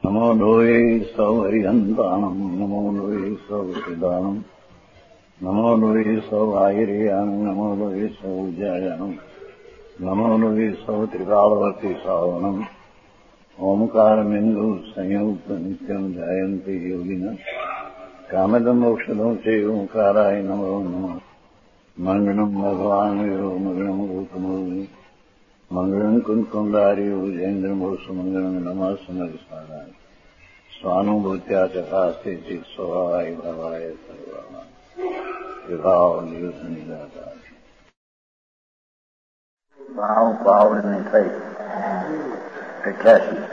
नमो लोये सौहरिहन्ताणम् नमो लोये सौहृदानम् नमो लोये सौभागिर्यानम् नमो लोये सौजायानम् नमो लोये सौत्रिकालवर्ति सावनम् ओंकारमिन्दु संयुक्त नित्यम् ध्यायन्ति योगिनः कामदम् मोक्षदम् च ओंकाराय नमो नमः मङ्गलम् भगवान् वीरो मङ्गलम् गौतमोऽग्नि मङ्गलम् कुन्कुण्डार्यो जयेन्द्रमोसुमङ्गलम् नमः समरसाराय स्वानुभूत्या चकास्ते चित् स्वभावाय भवाय सर्वाः विभाव निदाता भाव पावड़ने થઈ इक्यासी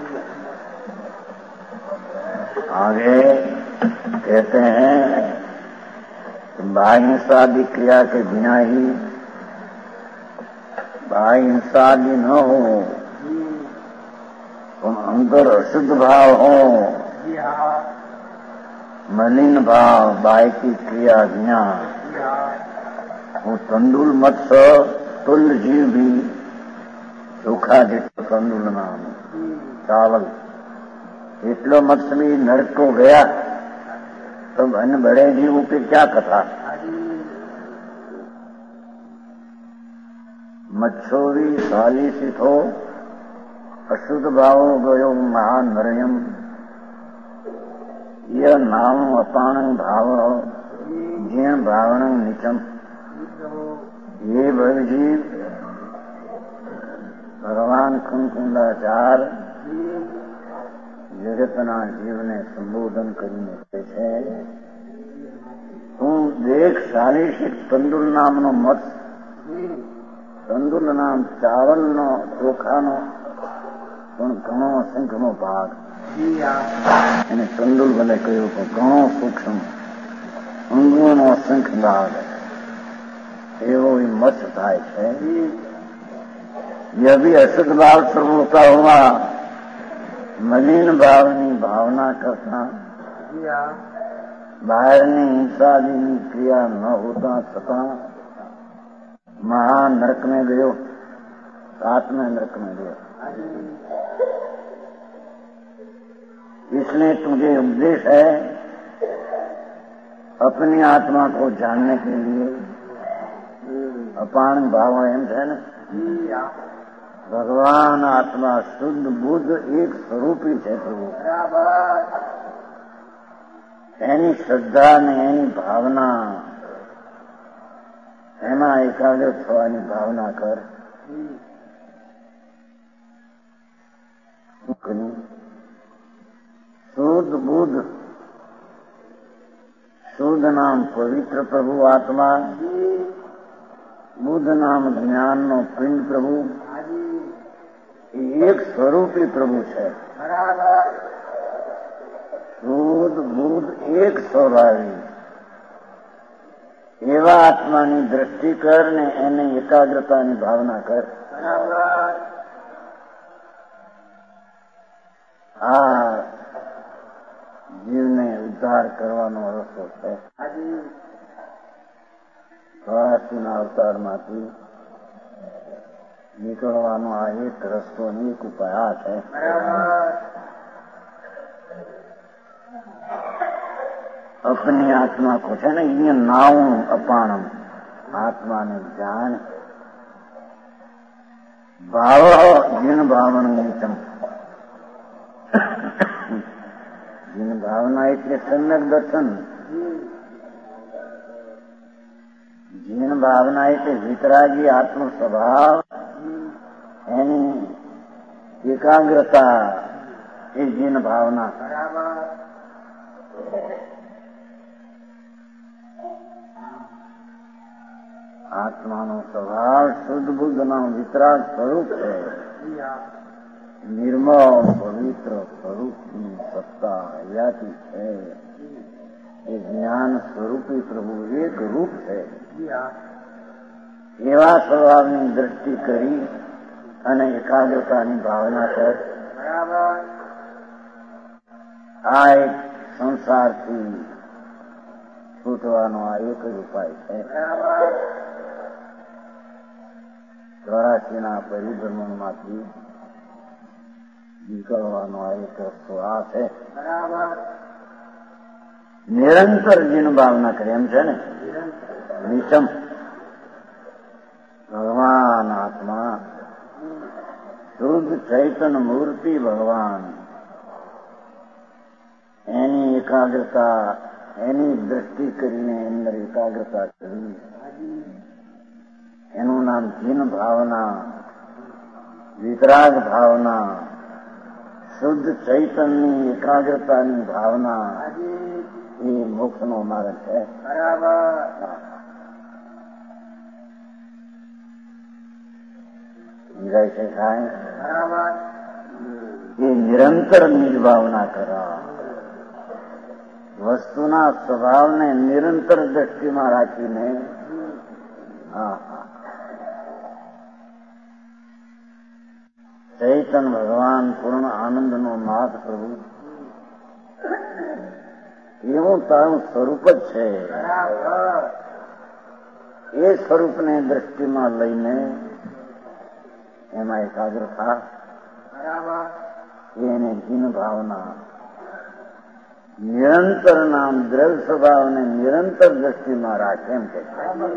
आगे कहते हैं बाह्य हिंसादि क्रिया के बिना ही बाह्य हिंसादि न हो तो अंदर अशुद्ध भाव हो मलिन भाव बाह्य की क्रिया बिना वो तंदुल मत्स्य तुल्य जीव भी सूखा જેટલો તંદુલ નામ ચાવલ એટલો મત્સ્ય भी नरक को गया तो अन्य बड़े जीवों की क्या कथा। मच्छो भी सालिसित हो अशुद्ध भाव गयो महानरयम यह नाम अपाण भाव जीण भावण नीचम ये भवजीव भगवान कुंकुंडाचार जगतना जीवने संबोधन કરીને કહે છે તું દેખ શારીરિક તંદુલ નામનો મત તંદુલ નામ ચાવલનો ચોખાનો પણ ઘણો અસંખ્યનો ભાગ એને તંદુલ ભલે કહ્યું પણ ઘણો સૂક્ષ્મ અંગોનો અસંખ્ય ભાગ એવો એ મત થાય છે। यह भी अशुद्ध भाव शुरू होता हुआ मलिन भावनी भावना करता बाहरनी हिंसादि क्रिया न होता छता महानरक में गयो 7वें नरक में गयो। इसलिए तुझे उपदेश है अपनी आत्मा को जानने के लिए अपान भाव एम है न भगवान आत्मा शुद्ध बुद्ध एक स्वरूपी है प्रभु एनी श्रद्धा ने एनी भावना एमा एकाग्र थवानी भावना कर शुद्ध बुद्ध शुद्ध नाम पवित्र प्रभु आत्मा बुद्ध नाम ज्ञान नो पिंड प्रभु एक स्वरूपी प्रभु है। शुद्ध बुद्ध एक स्वभावी एवा आत्मानी दृष्टि कर ने एने एकाग्रतानी भावना कर आ जीवने उद्धार करवानो रस्तो है। 84 अवतार माथी નીકળવાનો આ એક રસ્તો એક ઉપાય છે। अपनी आत्मा को है ना ये नाव अपाणम आत्मा ने जान भाव जिन भावना नीचम जिन भावना એટલે सम्यक दर्शन जिन भावना એટલે વિતરાગી આત્મ સ્વભાવ એની એકાગ્રતા એ જીન ભાવના આત્માનો સ્વભાવ શુદ્ધ બુદ્ધના વિતરાગ સ્વરૂપ છે। નિર્મળ પવિત્ર સ્વરૂપની સત્તા હયાતી છે। એ જ્ઞાન સ્વરૂપી પ્રભુ એક રૂપ છે। એવા સ્વભાવની દ્રષ્ટિ કરી અને એકાગ્રતાની ભાવના કર આ એક સંસારથી છૂટવાનો આ એક જ ઉપાય છે। 84ના પરિભ્રમણમાંથી નીકળવાનો એક રસ્તો આ છે. નિરંતર જીન ભાવના કરે એમ છે ને. નિશમ ભગવાન આત્મા શુદ્ધ ચૈતન મૂર્તિ ભગવાન, એની એકાગ્રતા, એની દ્રષ્ટિ કરીને અંદર એકાગ્રતા કરી, એનું નામ જીન ભાવના, વિતરાગ ભાવના, શુદ્ધ ચૈતનની એકાગ્રતાની ભાવના, એ મોક્ષનો માર્ગ છે. સમજાય છે સાહેબ? એ નિરંતર નિજ ભાવના કરવા, વસ્તુના સ્વભાવને નિરંતર દ્રષ્ટિમાં રાખીને ચૈતન ભગવાન પૂર્ણ આનંદનો નાથ પ્રભુ એવું તારું સ્વરૂપ જ છે. એ સ્વરૂપને દ્રષ્ટિમાં લઈને એમાં એકાગ્ર થા, એને જીન ભાવના, નિરંતર નામ દ્રવ્ય સ્વભાવને નિરંતર દ્રષ્ટિમાં રાખે એમ કે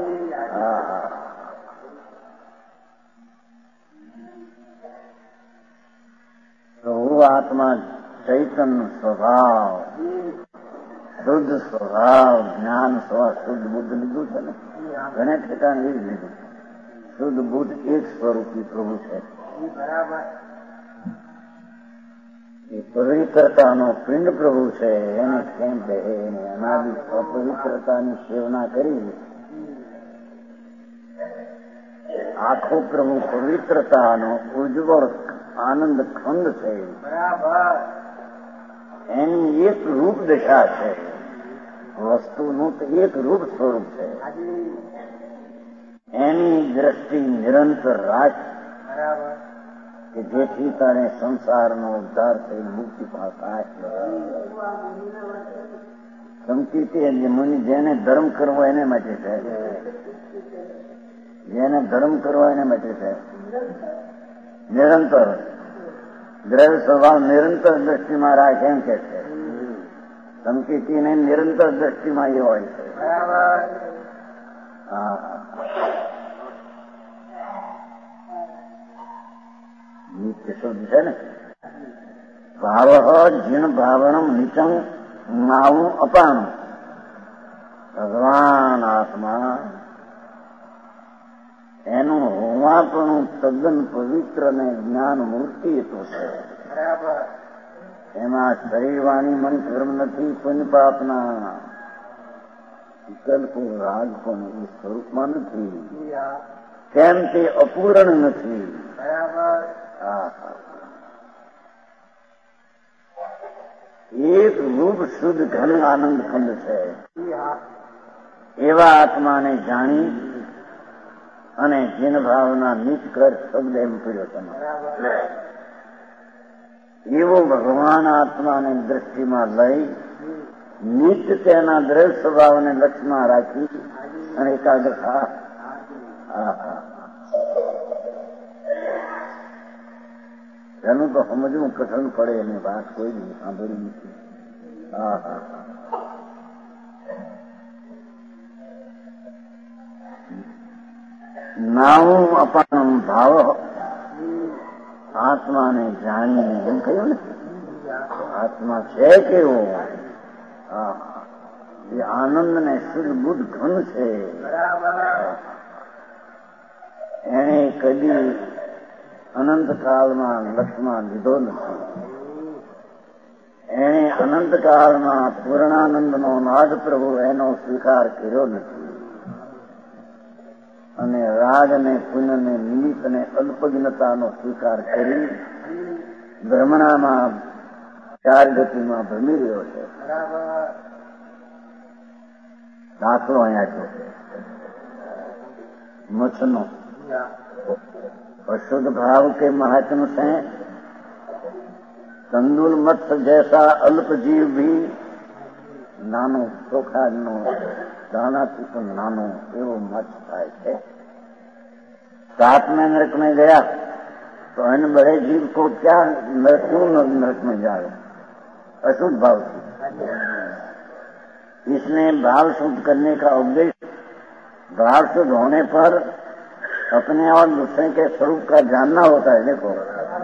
પ્રભુ આત્મા ચૈતન સ્વભાવ, શુદ્ધ સ્વભાવ, જ્ઞાન સ્વભાવ, શુદ્ધ બુદ્ધ લીધું છે ને, ઘણે ઠેકાણે એ જ લીધું. શુદ્ધ બુદ્ધ એક સ્વરૂપી પ્રભુ છે. એ પવિત્રતાનો પિંડ પ્રભુ છે. એને કેમ કહે, એને અનાદિ અપવિત્રતાની સેવના કરી આખો પ્રભુ પવિત્રતાનો ઉજ્જવળ આનંદ ખંડ છે. એની એક રૂપ દશા છે. વસ્તુનું તો એક રૂપ સ્વરૂપ છે. એની દ્રષ્ટિ નિરંતર રાખ કે જેથી તારે સંસારનો ઉદ્ધાર થઈ મુક્તિ પામે. સંકિતે મુનિ જેને ધર્મ કરવો એને માટે છે, જેને ધર્મ કરવો એને માટે છે. નિરંતર દ્રવ્ય સ્વભાવ નિરંતર દ્રષ્ટિમાં રાખે એમ કે છે. સંકિતિને નિરંતર દ્રષ્ટિમાં એ હોય છે. નિત્ય શુદ્ધ છે ને. ભાવ જીણ ભાવનમ નીચમ નાવું અપાણું. ભગવાન આત્મા એનું હોવાપણું તદ્દન પવિત્ર ને જ્ઞાન મૂર્તિ તો છે. એમાં શરીર વાણી મન કર્મ નથી. પુણ્ય પાપના વિકલ્પો રાગ પણ એ સ્વરૂપમાં નથી. કેમ તે અપૂર્ણ નથી. એક રૂપ શુદ્ધ ઘન આનંદ ખંડ છે. એવા આત્માને જાણી અને જીન ભાવના નીચ કર શબ્દ એમ કર્યો તમે. એવો ભગવાન આત્માને દ્રષ્ટિમાં લઈ નીચ તેના દ્રવ્ય સ્વભાવને લક્ષ્યમાં રાખી અને એકાગ્ર થા. એનું તો સમજવું કઠણ પડે. એની વાત કોઈ નહીં સાંભળી નથી. નાવું અપાણું ભાવ આત્માને જાણીને એમ કહ્યું ને. આત્મા છે કેવો? એ આનંદ ને શુદ્ધ બુદ્ધ ઘન છે. એને કદી અનંતકાળમાં લક્ષમાં લીધો નથી. એને અનંતકાળમાં પૂર્ણાનંદનો નાદ પ્રભુ એનો સ્વીકાર કર્યો નથી. અને રાગ ને પુણ્ય ને નિમિત્ત ને અલ્પજ્ઞતાનો સ્વીકાર કરી ભ્રમણામાં ચાર ગતિમાં ભ્રમી રહ્યો છે. દાખલો અહીંયા છે મચ્છનો. अशुद्ध भाव के महात्म से तंदुल मत्स्य जैसा अल्प जीव भी नानो ચોખાનો દાણાથી પણ નાનો એવો મત્સ્ય થાય છે. 7 નરક में गया तो इन बड़े जीव को क्या क्यों नरक में जाए? अशुद्ध भाव से। इसने भाव शुद्ध करने का उद्देश्य भाव शुद्ध होने पर अपने और दूसरे के स्वरूप का जानना होता है। देखो,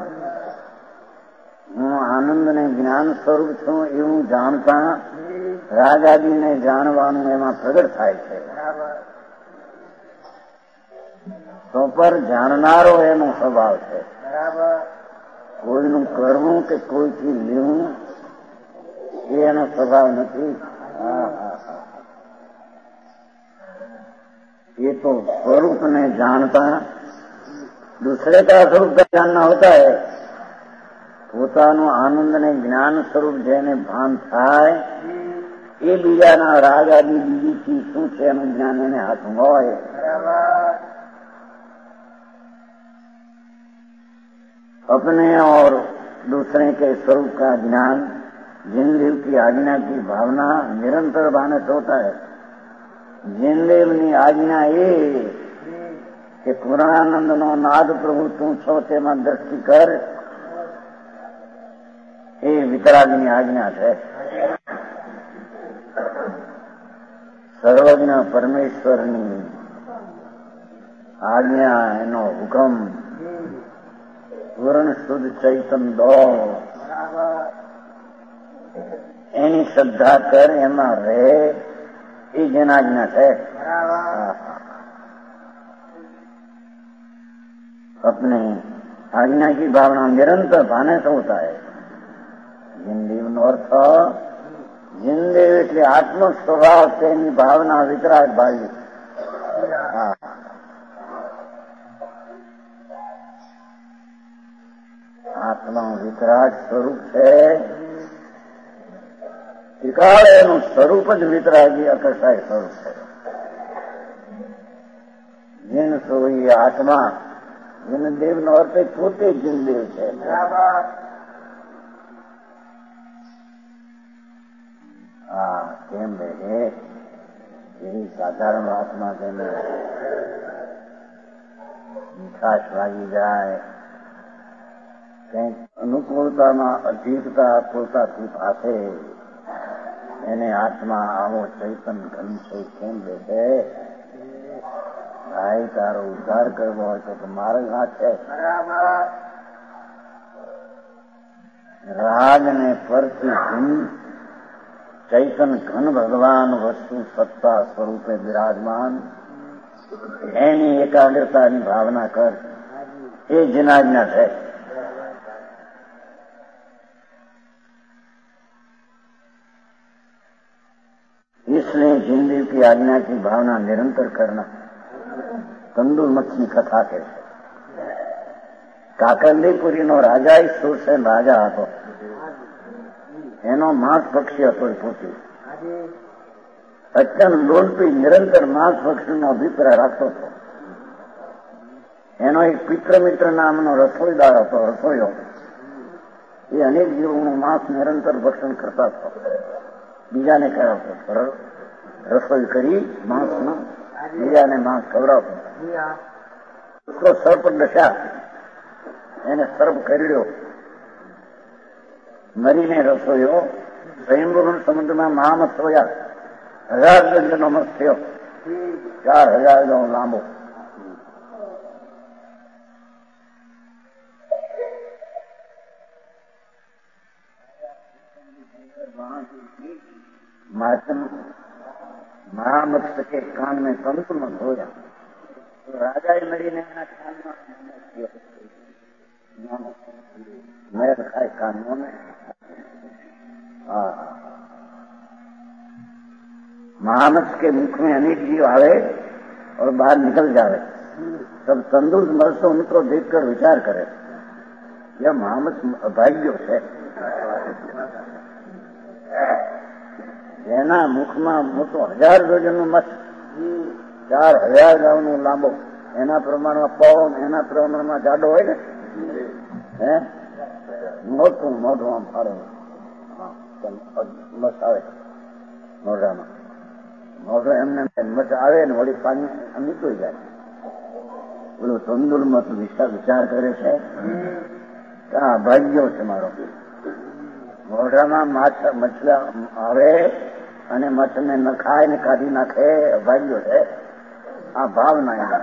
હું આનંદને જ્ઞાન સ્વરૂપ છું એવું જાણતા રાગ આદિને જાણવાનું એમાં પ્રગટ થાય છે. તો પર જાણનારો એનો સ્વભાવ છે. કોઈનું કરવું કે કોઈથી લેવું એ એનો સ્વભાવ નથી. ये तो स्वरूप ने जानता दूसरे का स्वरूप का जानना होता है. પોતાનું આનંદ ને જ્ઞાન સ્વરૂપ જેને ભાન થાય એ બીજાના રાગ આદि બીજી ચીજ શું છે એનું જ્ઞાન એને હાથમાં હોય. अपने और दूसरे के स्वरूप का ज्ञान जिन देव की आज्ञा की भावना निरंतर भानस होता है. जिन देवनी આજ્ઞા એ કે પૂર્ણાનંદનો નાદ પ્રભુ તું છો તેમાં દ્રષ્ટિ કર એ વિતરાગની આજ્ઞા છે. સર્વજ્ઞ પરમેશ્વરની આજ્ઞા એનો હુકમ પૂર્ણ શુદ્ધ ચૈતન દો એની શ્રદ્ધા કર એમાં રહે એ જનાજ્ઞા છે. अपने आज्ञा की भावना निरंतर भाने से होता है. जिनदेवનો અર્થ जिनदेव એટલે આત્મ સ્વભાવ તેની ભાવના વિતરાગ ભાવી. આત્મા વિતરાગ સ્વરૂપ છે. ત્રિકાળ એનું સ્વરૂપ જ વિતરાગી અકસાય સ્વરૂપ છે. જીન સોઈ આત્મા જીનદેવનો અર્થ પોતે જીનદેવ છે. હા, કેમ રહે એવી સાધારણ વાતમાં તેને મીઠાશ લાગી જાય. કંઈક અનુકૂળતામાં અધિકતા અકૂળતાથી પાસે એને આત્મા આવો ચૈતન ઘન છે કેમ રહે? ભાઈ તારો ઉદ્ધાર કરવો હોય તો માર્ગ આ છે. રાગ ને પરથી ભિન્ન ચૈતન ઘન ભગવાન વસ્તુ સત્તા સ્વરૂપે બિરાજમાન એની એકાગ્રતાની ભાવના કર એ જનાજ્ઞા છે. इसलिए जिंदगी की आज्ञा की भावना निरंतर करना. तंदुर मच्छी कथा के કાકંદીપુરીનો રાજા સુરસેન રાજા હતો. એનો માંસ પક્ષી હતો પોતે. અત્યંત લોલપી નિરંતર માંસ પક્ષીનો અભિપ્રાય રાખતો હતો. એનો એક પિત્રમિત્ર નામનો રસોઈદાર હતો, રસોઈયો. એ અનેક જીવોનું માંસ નિરંતર ભક્ષણ કરતા હતો. બીજાને કરાવતો, રસોઈ કરી માંસનો બીજાને માંસ ખવડાવતો. उसको सर्प दशा એને સર્પ કરડ્યો. મરીને રસોયો સ્વયંભૂ સમુદ્રમાં મહામત હોયા. 1000 ગજનો મત થયો. 4000 ગણો લાંબો. महामत्स्य के कान में तंतु में धोया. राजा मरीने मैं रखा कानों में. महामत्स्य के मुख में अनेक जीव आवे और बाहर निकल जावे. तब तंदुरुस्त मर्द तो उनको देखकर विचार करे यह महामत्स्य अभाग्य है. જેના મુખમાં મોટો 1000 ગજનું મત, 4000 ગાઉનો લાંબો, એના પ્રમાણમાં પવન, એના પ્રમાણમાં જાડો હોય ને, હે મોટું મોઢું આમ ફાડે મત આવે મોઢામાં. મોઢું એમને મત આવે ને વળી પાણી નીકળી જાય. બોલો તંદુલ મત વિચાર કરે છે કે આ ભાગ્યો છે મારો. મોઢામાં મછલા આવે અને મચ્છને ન ખાય ને કાઢી નાખે, ભાગ્યો છે. આ भावना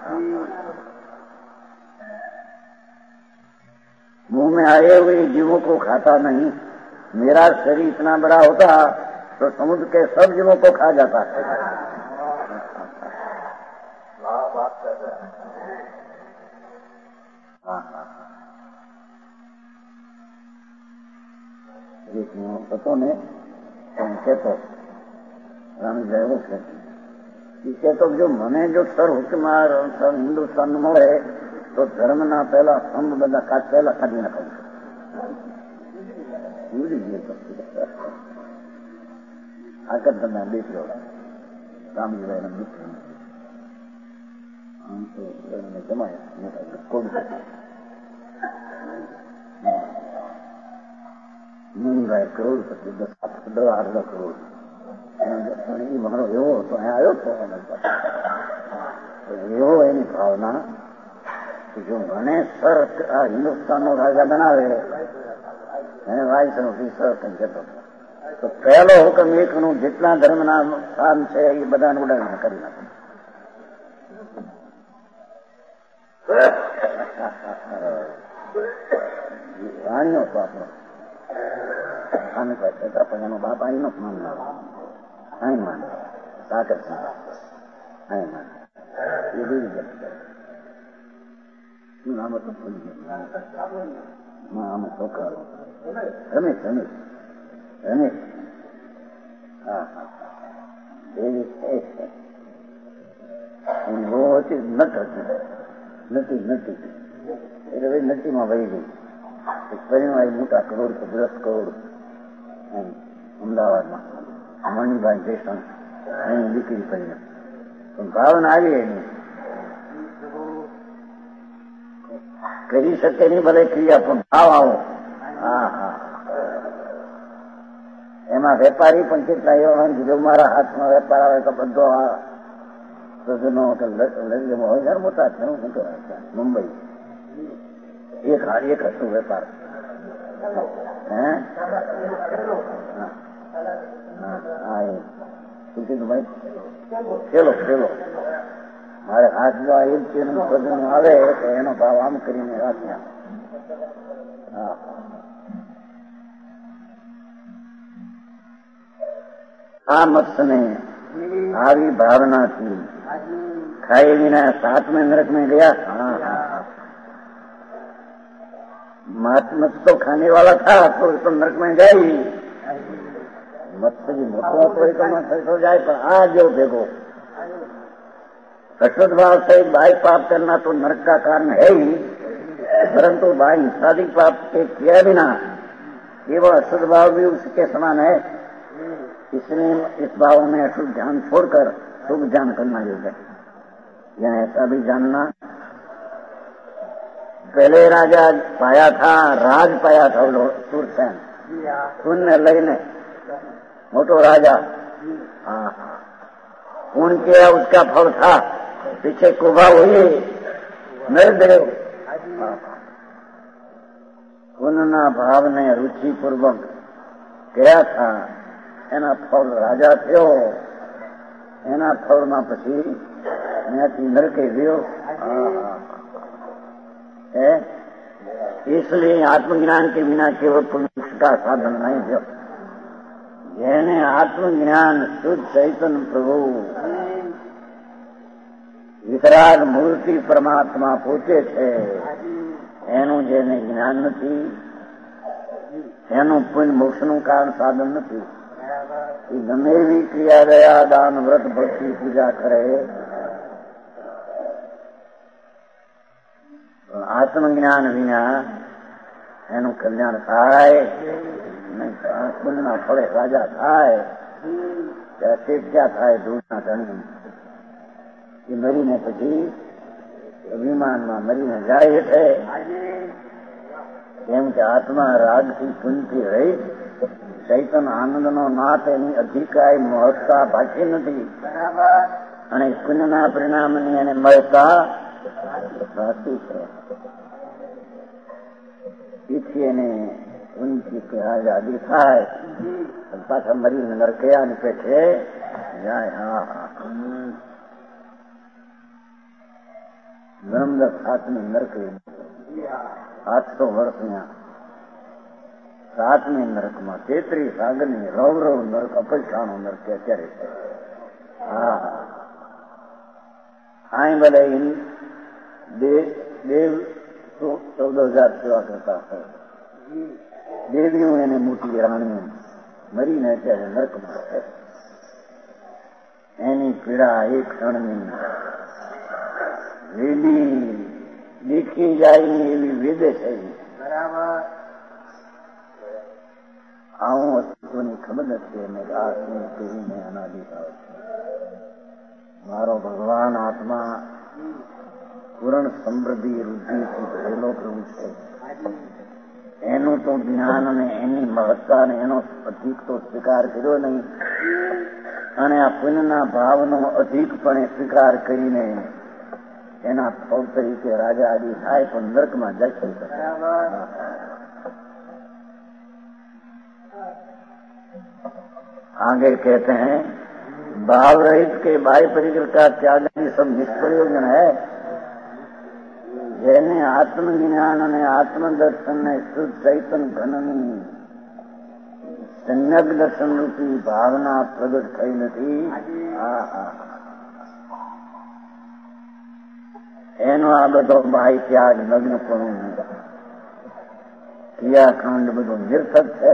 मुंह में आए हुए जीवों को खाता नहीं. मेरा शरीर इतना बड़ा होता तो समुद्र के सब जीवों को खा जाता है. હતો ને કહેતો રામજી તો જો મને જો સર હુકમાર હિન્દુસ્તાન મળે તો ધર્મના પહેલા સ્તંભ બધા પહેલા કાઢી નાખું. આગળ તમે દીકરો રામજીભાઈ ના દીકરો આમ તો જમાય કોડ મુંબઈ કરોડપતિ 10-8 કરોડ એ મારો એવો હતો. અહીંયા આવ્યો હતો એવો એની ભાવના કે જો મને સર આ હિન્દુસ્તાનનો રાજા બનાવે એને વાઇસ ઓફિસર કઈ કહેતો તો પહેલો હુકમ એકનું જેટલા ધર્મના સ્થાન છે એ બધાને ઉડાવીને કરી નાખે. વાણીઓ તો આપણો આને કહેતા પણ એનો બાપ અહીં નો માનનાર અહીં માને સાકર અહીં માને એ બી નામ હતું ભૂલી ગયા. આમ છોકરા રમેશ હા એવી હતી નટ હતી નથી એટલે નટીમાં વહી ગઈ. પરિવાર મોટા કરોડ 10 કરોડ અમદાવાદમાં મણિભાઈ સ્ટેશન એની દીકરી કરીને પણ ભાવના આવી એની કરી શકે નહીં ભલે ક્રિયા પણ ભાવ આવો. હા એમાં વેપારી પણ કેટલા એવા જો મારા હાથમાં વેપાર આવે તો બધો હોય મોટા છે મુંબઈ એક હતું વેપાર. શું કીધું ભાઈ? પેલો મારે હાથ જો એક બધું આવે તો એનો ભાવ આમ કરીને રાખ્યા. હા આ મત્સ્યને આવી ભાવનાથી ખાए बिना 7वें नरक में गया. मत्स्य तो खाने वाला था तो नरक में गया ही. मत्स्य जी मोटो तो मत्स्य जाए पर आ जो देखो अशुद्ध भाव से बाह्य पाप करना तो नरक का कारण है ही, परंतु बाह्य शादी पाप के किया बिना केवल अशुद्ध भाव भी उसके समान है. इसलिए इस भाव में अशुद्ध ध्यान छोड़कर शुभ ध्यान करना योग्य है. यह ऐसा भी जानना पहले राजा पाया था, राज पाया था सुरसेन पुण्य लઈને मोटो राजा. पुण्य किया उसका फल था. पीछे कुबा हुई नरदेव पुण्यના ભાવને રુચિપૂર્વક ગયા था એના ફળ રાજા થયો. એના ફળમાં પછી ત્યાંથી નરકે ગયો. इसलिए आत्मज्ञान के बिना केवल पुरुष का साधन नहीं है. જેને આત્મજ્ઞાન શુદ્ધ ચૈતન્ય પ્રભુ વિતરાગ મૂર્તિ પરમાત્મા પોતે છે એનું જેને જ્ઞાન નથી એનું પુણ્ય મોક્ષનું કારણ સાધન નથી. એ ગમે એવી ક્રિયા દયા દાન વ્રત ભક્તિ પૂજા કરે આત્મજ્ઞાન વિના એનું કલ્યાણ થાય નહીં. પુણ્યના ફળે રાજા થાય ત્યાં ક્યાં થાય ધૂળના ધણી એ મરીને પછી વિમાનમાં મરીને જાય છે. કેમ કે આત્મા રાગથી પુણ્યથી રહી ચૈતન્ય આનંદનો નાથ એની અધિકાય મહત્તા બાકી નથી અને પુણ્યના પરિણામની એને મળતા बाकी है पीछे ने उनकी आजादी થાય પાછા મરીને નરકયાની પેઠે જાય. હા બ્રહ્મદત્ત સાતમી નરકે 800 વર્ષના 7મી નરકમાં 33 સાગરની રવ નરક અપરિક્ષાનો નરક અત્યારે છે. હા અહીં ભલે દેવ 14,000 સેવા કરતા હોય, દેવીઓ એને મોટી રાણીઓ મરીને અત્યારે નરકમાં છે. એની પીડા એક ક્ષણની વેદી દેખી જાય ને એવી વેદે છે. બરાબર આવું અસ્તિત્વની ખબર નથી. અને આ પેઢીને અનાદિભાવ છે. મારો ભગવાન આત્મા પૂર્ણ સમૃદ્ધિ વૃદ્ધિથી ભરેલો પ્રભુ છે. એનું તો જ્ઞાન અને એની મહત્તા અને એનો અધિક તો સ્વીકાર કર્યો નહીં, અને આ પુણ્યના ભાવનો અધિકપણે સ્વીકાર કરીને એના ફળ તરીકે રાજા આદિ થાય પણ નરકમાં જશે. आगे कहते हैं भाव रहित के बाह्य परिकर का त्याग सब निष्प्रयोजन है. જેને આત્મજ્ઞાન અને આત્મદર્શન ને શુદ્ધ ચૈતન ઘનની સમ્યક દર્શન રૂપી ભાવના પ્રગટ થઈ નથી, એનો આ બધો બાહ્ય ત્યાગ નગ્નપણું ક્રિયાકાંડ બધું નિર્થક છે.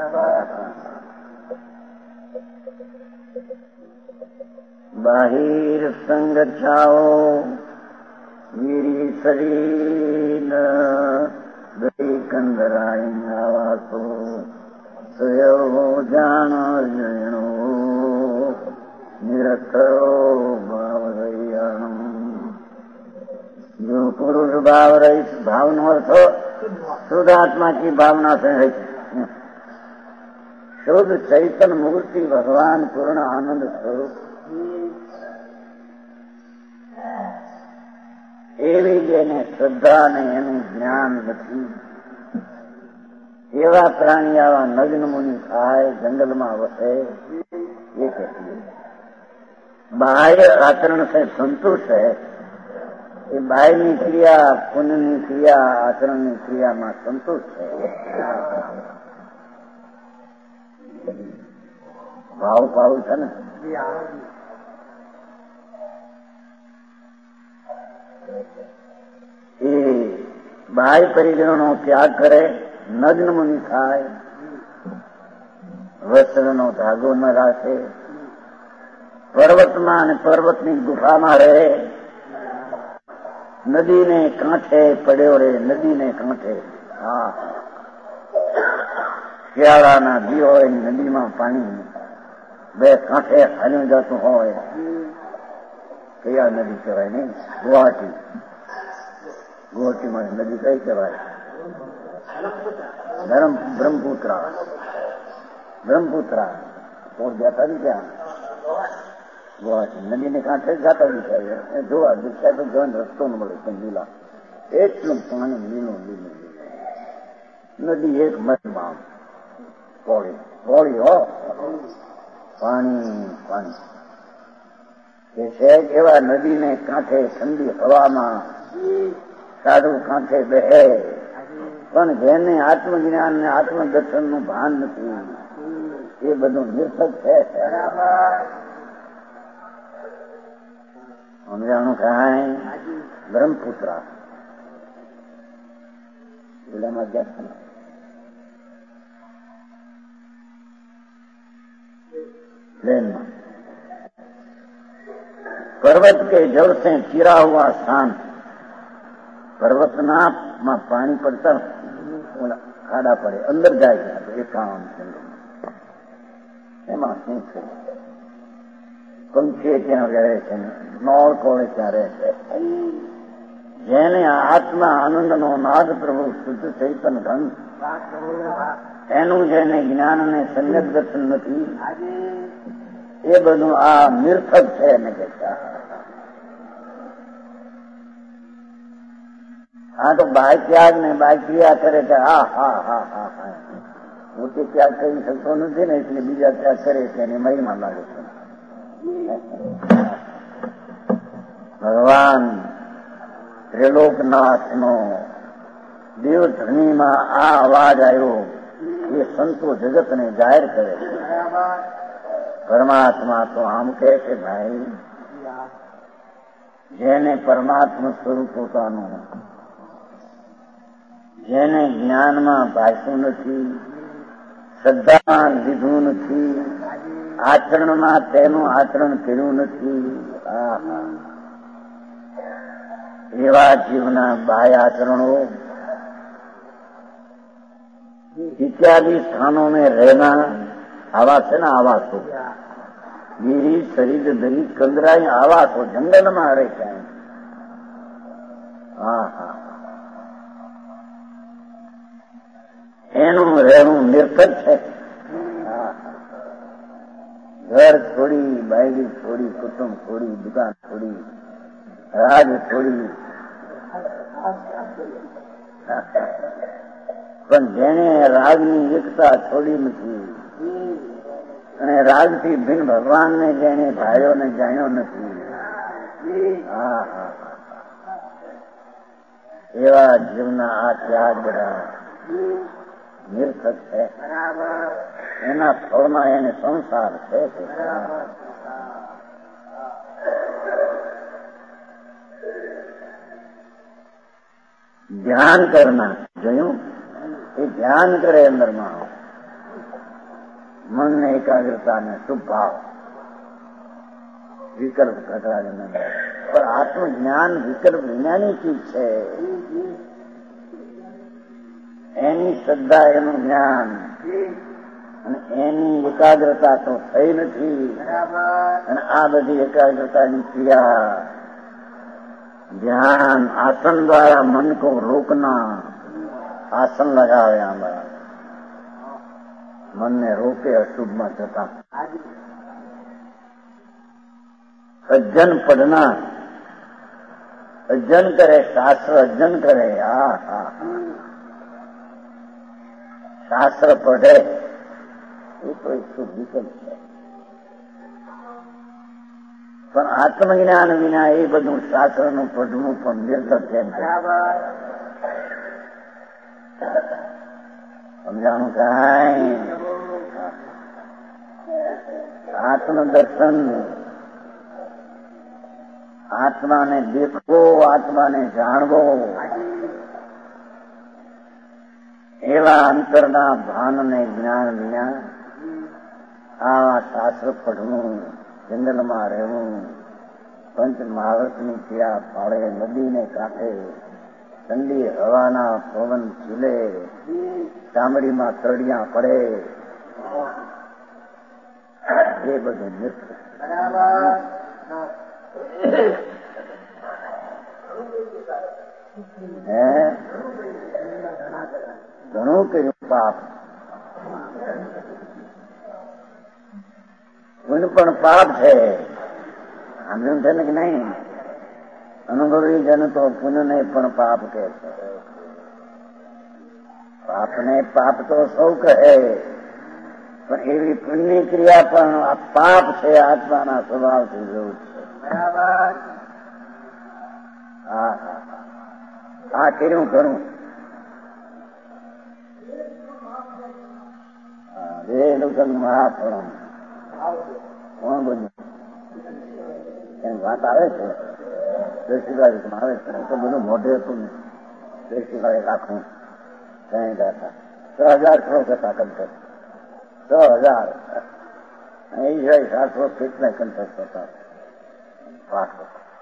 બાહિર સંગચ્છાઓ વીરી શરીર દઈ કંદરાઈ આવાસો સયો જાણ જણો નિરખો ભાવ રૈયાણું. जो पुरुष भाव रहित भावना अर्थ शुद्ध आत्मा की भावना से है. शुद्ध चैतन मूर्ति भगवान पूर्ण आनंद स्वरूप એવી જેને શ્રદ્ધા ને એનું જ્ઞાન નથી એવા પ્રાણી આવા નગ્ન મુનિ થાય, જંગલમાં વસે. એ કહીએ બાહ્ય આચરણ से संतुष्ट है. એ બાહ્યની ક્રિયા, પુણ્યની ક્રિયા, આચરણની ક્રિયામાં સંતુષ્ટ છે. ભાવ ભાવ છે ને. એ બાહ્ય પરિજનોનો ત્યાગ કરે, નગ્ન મુનિ થાય, વસ્ત્રનો ધાગો ન રાખે, પર્વતમાં અને પર્વતની ગુફામાં રહે, નદીને કાંઠે પડ્યો રે, નદીને કાંઠે. હા શિયાળાના દી હોય, નદીમાં પાણી બે કાંઠે હાલ્યું જતું હોય. કયા નદી કહેવાય ને? ગુવાહાટી. ગુવાહાટીમાં નદી કઈ કહેવાય? બ્રહ્મપુત્રા. બ્રહ્મપુત્રા તો જતા બી ત્યાં ગુવાહાટી નદીને કાંઠે જતા બી થાય. જોવા દીક્ષા તો જવાનો રસ્તો ન મળે. પણ લીલા એટલું પાણી લીલું લીલું નદી એક મધમાં પોળી પોળી હો પાણી પાણી. એ સહેજ એવા નદીને કાંઠે ઠંડી હવામાં સાધુ કાંઠે બેહે, પણ જેને આત્મજ્ઞાન ને આત્મદર્શન નું ભાન નથી એ બધું નિર્થક છે. સમજાણું કાંઈ? બ્રહ્મપુત્રા જિલ્લામાં ગયા प्लेन में पर्वत के जल से चिरा हुआ स्थान, पर्वतना में पानी पड़ता खाड़ा પડે, અંદર જાય છે. તો 51 એમાં શું છે? પંખી ત્યાં રહે છે, નોળ કોળે ત્યાં રહે છે. જેને આત્મા આનંદનો નાદ પ્રભુ શુદ્ધ ચૈતન ઘન એનું જેને જ્ઞાન અને સમ્યક દર્શન નથી એ બધું આ નિર્થક છે. એને કહેતા હા તો બાય ત્યાગ ને બાય ક્રિયા કરે છે. હા હા હા હા હા પોતે ત્યાગ કરી શકતો નથી ને એટલે બીજા ત્યાગ કરે છે એને મહિમા લાગે છે. ભગવાન ત્રિલોકનાથનો દેવધણીમાં આ અવાજ આવ્યો એ સંતો જગતને જાહેર કરે છે. પરમાત્મા તો આમ કહે છે, ભાઈ જેને પરમાત્મા સ્વરૂપ પોતાનું, જેને જ્ઞાનમાં ભાષ્યું નથી, શ્રદ્ધામાં લીધું નથી, આચરણમાં તેનું આચરણ કર્યું નથી, એવા જીવના બાહ્ય આચરણો इत्यादि स्थानों में रहना आवास है ना, आवास हो मेरी शरीर दरी कंदराई आवास हो जंगल में रहे છે. હા હા એનું રહેવું નિર્થક છે. ઘર છોડી, બાયડી છોડી, કુટુંબ છોડી, દુકાન છોડી, રાજ છોડી, પણ જેને રાગની એકતા છોડી નથી અને રાગથી ભિન્ન ભગવાનને જેને ભાયો ને જાણ્યો નથી, હા હા એવા જીવના આ ત્યાગ બધા નિર્થક છે. એના ફળમાં એને સંસાર છે. ધ્યાન કરના જોયું એ ધ્યાન કરે અંદરમાં મનને એકાગ્રતા ને શુભ ભાવ વિકલ્પ ઘટાડે નહીં. પણ આત્મજ્ઞાન વિકલ્પ વિનાની ચીજ છે. એની શ્રદ્ધા, એનું જ્ઞાન અને એની એકાગ્રતા તો થઈ નથી. અને આ બધી એકાગ્રતાની ક્રિયા ध्यान आसन द्वारा मन को रोकना, आसन लगावे हमारा मन ने रोके अशुभ में जता, अध्ययन पढ़ना, अध्ययन करे, शास्त्र अध्ययन करे, हा हा शास्त्र पढ़े ये तो एक शुभ विकल्प है. પણ આત્મજ્ઞાન વિના એ બધું શાસ્ત્રનું પઢવું પણ નિર્થક છે. સમજાણું કાંઈ? આત્મદર્શન, આત્માને દેખવો, આત્માને જાણવો, એવા અંતરના ભાનને જ્ઞાન વિના આવા શાસ્ત્ર પઢવું, જંગલમાં રહેવું, પંચ મહાવર્તની ક્રિયા પાળે, નદીને કાંઠે ઠંડી હવાના પવન ઝીલે, ચામડીમાં તરડિયા પડે, એ બધું નિત્ય. ઘણું કર્યું પાપ, પુણ્ય પણ પાપ છે. સમજણ છે ને કે નહીં? અનુભવી જન તો પુણ્યને પણ પાપ કહે છે. પાપને પાપ તો સૌ કહે, પણ એવી પુણ્ય ક્રિયા પણ આ પાપ છે. આત્માના સ્વભાવથી જવું છે. બરાબર. હા હા આ કર્યું ઘણું. એ લોકો મહાપણ કોણ બધું એની વાત આવે છે, દેશીવાડીમાં આવે છે. તો બધું મોઢે હતું ને દેશીવાડી રાખવું કઈ ગાતા 6000 શ્લોક હતા કંઠસ્થ, 6000 એ સિવાય 700 કેટલા કંઠસ્થ હતા પાઠ.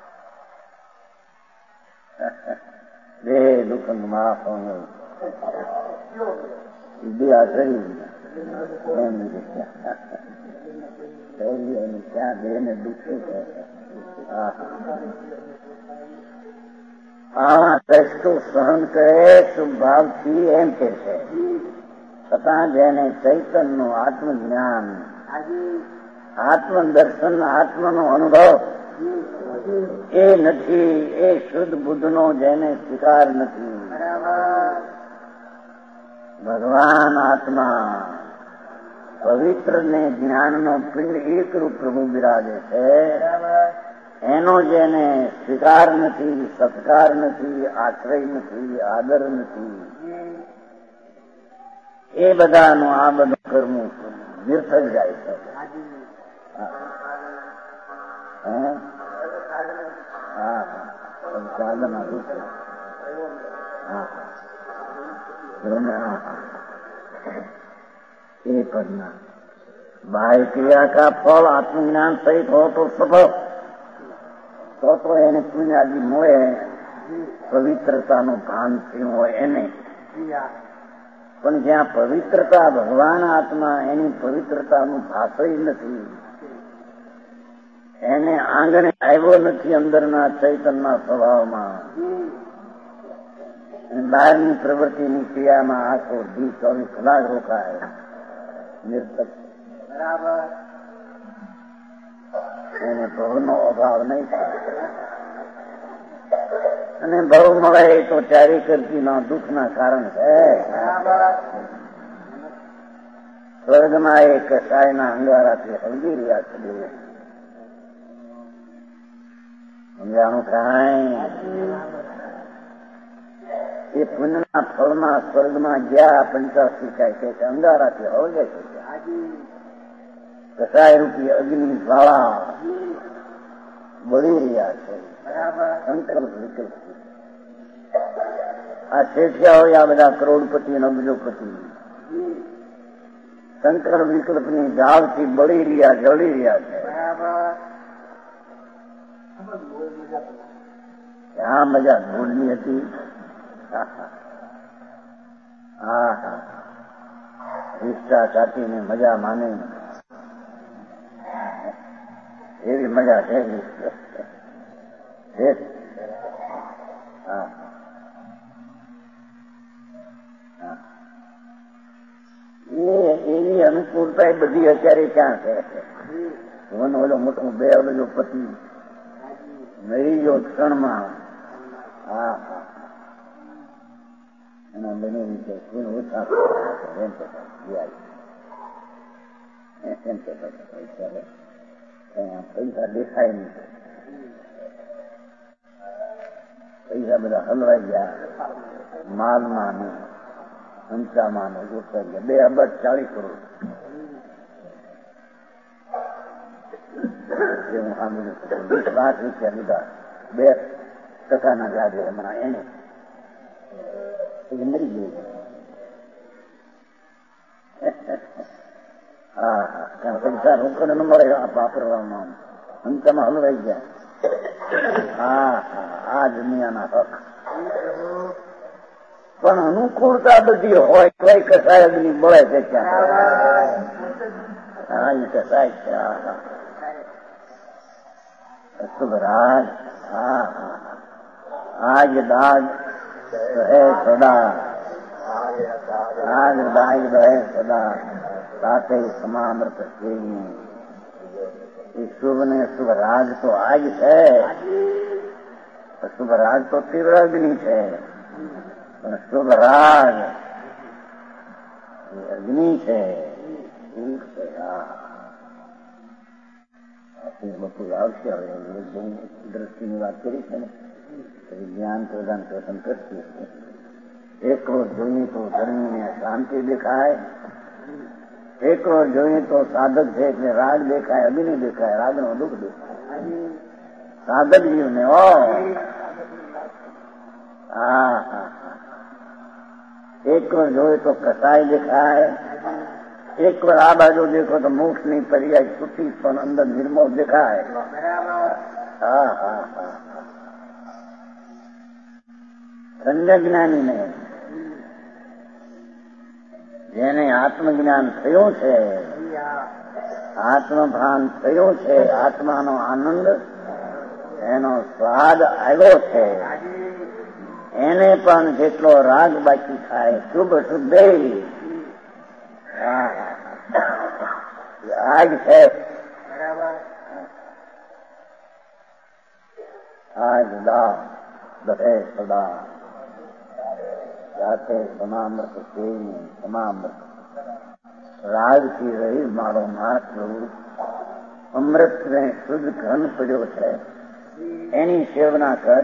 બે દુઃખ મહાપણ બે આચરી ત્યાં દેહને દુઃખે છે. આ કષ્ટો સહન કરે શુભ ભાવથી એમ કે છે. છતાં જેને ચૈતન્યનું આત્મજ્ઞાન, આત્મદર્શન, આત્મનો અનુભવ એ નથી, એ શુદ્ધ બુદ્ધનો જેને સ્વીકાર નથી. ભગવાન આત્મા પવિત્ર ને જ્ઞાનનો પિંડ એકરૂપ પ્રભુ બિરાજે છે. એનો જેને સ્વીકાર નથી, સત્કાર નથી, આશ્રય નથી, આદર નથી, એ બધાનું આ બધું કર્મ વ્યર્થ જાય છે. સાધના એ પદના બાહ્ય ક્રિયા કા ફળ આત્મજ્ઞાન સહિત હો તો સફળ, તો એને પુણ્યાદિ મળે, પવિત્રતાનું ભાન થયું હોય એને. પણ જ્યાં પવિત્રતા ભગવાન આત્મા એની પવિત્રતાનું ભાષય નથી, એને આંગણે આવ્યો નથી અંદરના ચૈતનના સ્વભાવમાં, બહારની પ્રવૃત્તિની ક્રિયામાં આખો દી 24 કલાક રોકાય નિર્તક, એને ભવનો અભાવ નહીં થાય. અને ભવ મળે તો ચારી કરતીના દુઃખના કારણ છે. સ્વર્ગમાં એ કસાયના અંગારાથી હળગી રહ્યા છે. સમજાણું કાંઈ? એ પુણ્યના ફળમાં સ્વર્ગમાં ગયા 85 કહે છે અંગારાથી હળગે છે. કસાય રૂપી અગ્નિ જ્વાળા બળી રહ્યા છે. સંકલ્પ વિકલ્પ આ શેઠિયા હોય, આ બધા કરોડપતિ અને અબજોપતિ સંકલ્પ વિકલ્પની જાળથી બળી રહ્યા, જળી રહ્યા છે. આ મજા ધૂળની હતી. રિક્ષા કાઢીને મજા માને એવી મજા છે. એની અનુકૂળતા બધી અત્યારે ક્યાં છે? ઓલો મોટો બે ઓલો પતિ મરી ગયો ક્ષણમાં. એના બને રીતે ઓછા પૈસા દેખાય નહીં, પૈસા બધા હલવાઈ ગયા, માલમાં ને હંસામાં ને ગોઠવાઈ ગયા. 2 અબજ 40 કરોડ. હું સાંભળ્યું 20 લાખ રૂપિયા લીધા 2% વ્યાજે હમણાં એને મરી ગયું. કારણ પૈસા રોકડ ન મળે વાપરવામાં, હંસામાં હલવાઈ ગયા. આ દુનિયાના હક. પણ અનુકૂળતા બધી હોય કોઈ કસાય અગ્નિ બળે છે ક્યાં? એ કસાય છે. શુભરાજ આજ દાગ રહે સદા, આજ દાગ રહે સદા, સાથે સમામૃત છે. એ શુભ ને શુભ રાજ તો આજ છે. શુભ રાજ તો તીવ્ર અગ્નિ છે, પણ શુભ રાજ એ અગ્નિ છે. બપોર આવશે. હવે દ્રષ્ટિની વાત કરી છે ને, જ્ઞાન પ્રદાન પ્રસન્ન કરતી. એકલો જોઈએ તો ધર્મને શાંતિ દેખાય, એકલો જોઈએ તો સાધક છે એટલે રાગ દેખાય, અગ્નિ દેખાય, રાગનો દુઃખ દેખાય. સાધક જીવને એકલો જોઈએ તો કસાય દેખાય, એક વાર આ બાજુ દેખો તો મોક્ષ ની પર્યાય છૂટી પણ અંદર નિર્મોહ દેખાય. સંજ્ઞાની ને જેને આત્મજ્ઞાન થયું છે, આત્મભાન થયું છે, આત્માનો આનંદ એનો સ્વાદ આવ્યો છે, એને પણ જેટલો રાગ બાકી થાય શુભ શુદ્ધ આજ છે. आज दास दहे सदा जाते समामृत सेवी समामृत राज की रही मारो नाथ प्रभु અમૃત ને શુદ્ધ ઘન પડ્યો છે એની સેવના કર.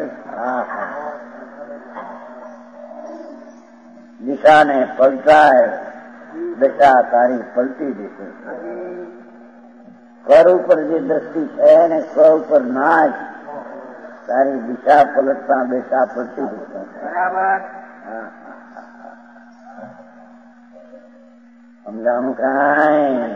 દિશાને પલટાય દશા તારી પલટી દેશે. કર ઉપર જે દ્રષ્ટિ છે ને સ્વ ઉપર નાચ તારી દિશા પલટતા દશા પલટી દેશે. સમજાણું કાંઈ?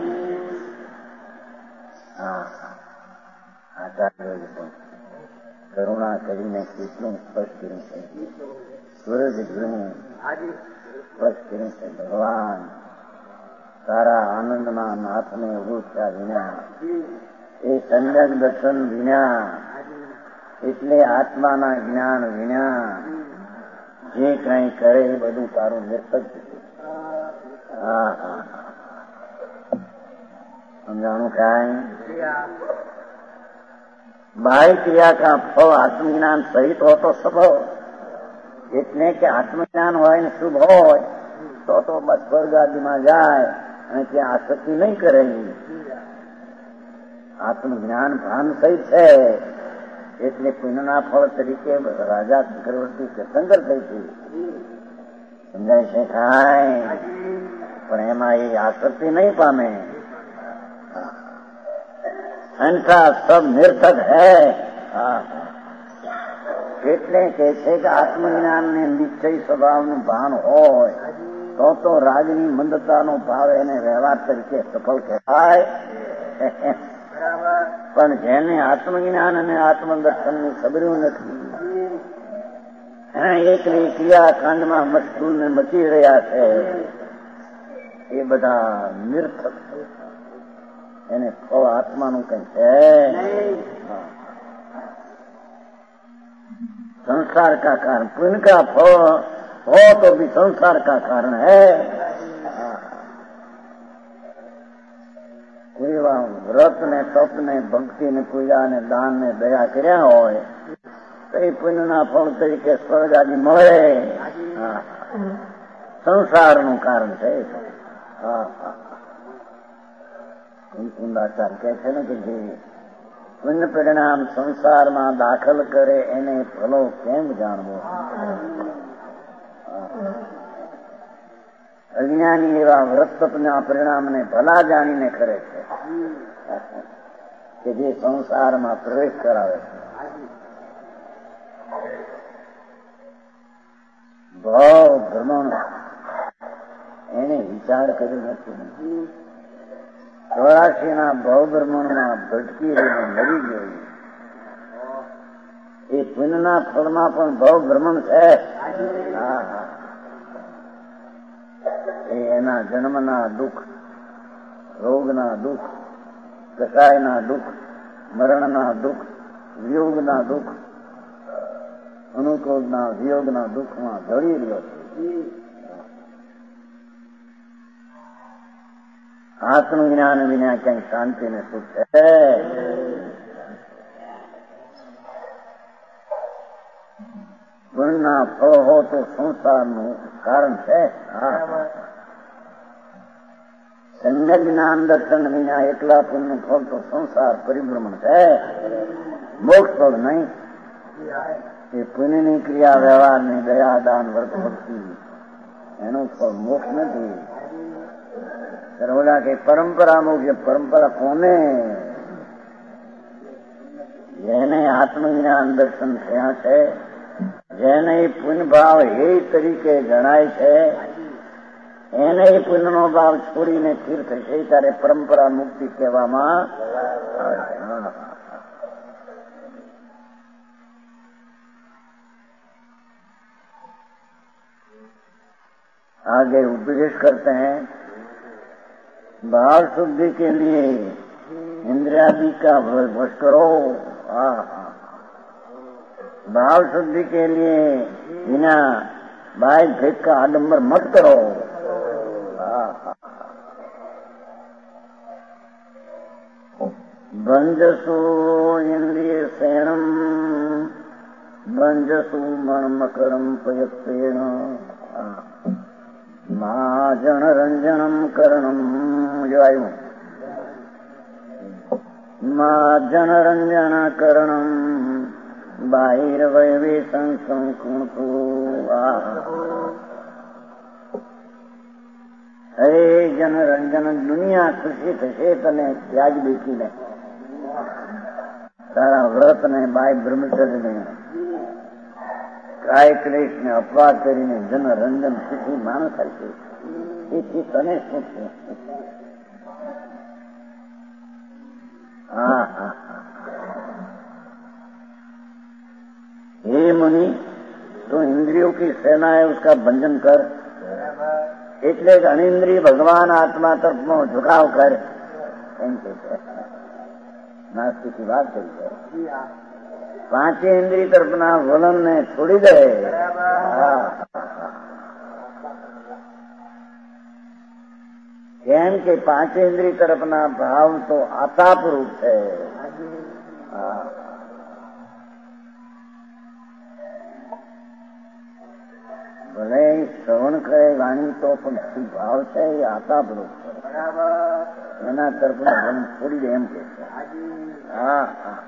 આચાર્ય કરુણા કરીને કેટલું સ્પષ્ટ કર્યું છે. સૂરજ ગૃહ સ્પષ્ટ કર્યું છે. ભગવાન તારા આનંદના નાથને ઉભું થયા વિના એ સંજ્ઞક દર્શન વિના એટલે આત્માના જ્ઞાન વિના જે કઈ કરે એ બધું તારું નિર્થક છે. समझाणु क्या है? बाह्य क्रिया का फल आत्मज्ञान सहित हो तो सब हो. એટલે કે આત્મજ્ઞાન હોય ને શુભ હોય તો બસ સ્વર્ગ આદિમાં જાય અને ત્યાં આસક્તિ નહીં કરેલી. આત્મજ્ઞાન ભાન સહિત છે એટલે પુણ્યના ફળ તરીકે રાજા ચક્રવર્તી શંકર થઈ હતી. સમજાય છે કાંઈ? પણ એમાં એ આસક્તિ નહીં પામે. સંસાર સબ નિર્થક હૈ. એટલે કે છે કે આત્મજ્ઞાન ને નિશ્ચય સ્વભાવનું ભાન હોય તો રાજની મંદતાનો ભાવ એને વ્યવહાર તરીકે સફળ કહેવાય. પણ જેને આત્મજ્ઞાન અને આત્મદર્શનની ખબર્યું નથી એકલી ક્રિયાકાંડમાં મશગુલ ને મચી રહ્યા છે એ બધા નિર્થક. એને ફળ આત્માનું કઈ છે. संसार का कारण पुण्य का फल हो तो भी संसार का कारण है. कोई व्रत ने तप ने भक्ति ने पूजा ने दान ने दया કર્યા હોય તો એ પુણ્યના ફળ તરીકે સ્વર્ગ આદિ મળે. સંસારનું કારણ છે. કુંદાચાર કહે છે ને કે જે પુણ્ય પરિણામ સંસારમાં દાખલ કરે એને ભલો કેમ જાણવો. અજ્ઞાની એવા વ્રતના પરિણામને ભલા જાણીને કરે છે કે જે સંસારમાં પ્રવેશ કરાવે છે. ભાવ ભ્રમણ એને વિચાર કર્યો નથી. 84 ભાવભ્રમણમાં ભટકી રહીને મરી ગયું. એ પુણ્યના ફળમાં પણ ભાવભ્રમણ છે. એના જન્મના દુઃખ, રોગના દુઃખ, કસાયના દુઃખ, મરણના દુઃખ, વિયોગના દુઃખ, અનુકૂળના વિયોગના દુઃખમાં ધરી રહ્યો છે. આત્મજ્ઞાન વિના ક્યાંય શાંતિ ને સુખ છે. પુણ્યના ફળ હો તો સંસારનું કારણ છે. સંજ્ઞ જ્ઞાન દર્શન વિના એકલા પુણ્ય ફળ તો સંસાર પરિભ્રમણ છે. મોક્ષ ફળ નહીં. એ પુણ્યની ક્રિયા વ્યવહાર ની દયા દાન વ્રત ભક્તિ એનું ફળ મોક્ષ નથી. ઓલા કે પરંપરા મુખ્ય. પરંપરા કોને? જેને આત્મજ્ઞાન દર્શન થયા છે, જેને પુણ્ય ભાવ એ તરીકે જણાય છે, એને પુણ્યનો ભાવ છોડીને તીર્થ છે ત્યારે પરંપરા મુક્તિ કહેવામાં આવે. आगे उपदेश करते हैं भाव शुद्धि के लिए इंद्रियादि का वश करो. भाव शुद्धि के लिए बिना बाह्य भेद का आडंबर मत करो. बंजसो इंद्रिय सेणम બંજસુ મણમકરમ પયત્રેણ મા જનરંજનમ કરણમ. જો આવ્યું મા જનરંજન કરણમ બાહિર્વૈવેશં સંકુણતુ. હે જનરંજન, દુનિયા ખુશી થશે તને ત્યાગ બેચીને, તારા વ્રત ને બાય બ્રહ્મચર્ય ને કાય ક્લેશ ને અપવાદ કરીને જનરંજન સુખી માણસ થાય છે. એથી તને શું છે? હા હા હા. हे मुनि, तो इंद्रियों की सेना है, उसका भंजन कर. એટલે જ અનિન્દ્રિય ભગવાન આત્મા તરફનો ઝુકાવ કર એમ કે છે. નાસ્તિકની વાત કરી છે. પાંચે ઇન્દ્રિય તરફના વલણને છોડી દે. કેમ કે પાંચે ઇન્દ્રિય તરફના ભાવ તો આતાપરૂપ છે. ભલે શ્રવણ કરે વાણી તો પણ ભાવ છે એ આતાપરૂપ છે. એના તરફના વલણ છોડી દે એમ કે છે. હા હા.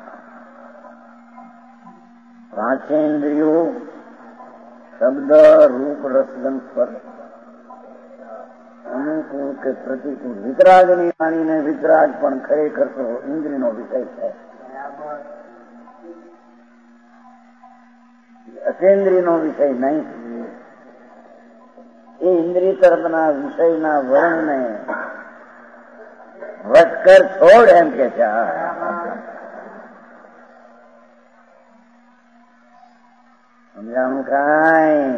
પાંચે ઇન્દ્રિયો શબ્દ રૂપ રસગંધ સ્પર્શ અનુકૂળ કે પ્રતિકૂળ વિતરાગની વાણીને વિતરાગ પણ ખરેખર તો ઇન્દ્રિયનો વિષય છે. અતેન્દ્રિયનો વિષય નહીં. એ ઇન્દ્રિય તરફના વિષયના વર્ણને વટકર છોડ એમ કે છે. સમજાણું કાંઈ?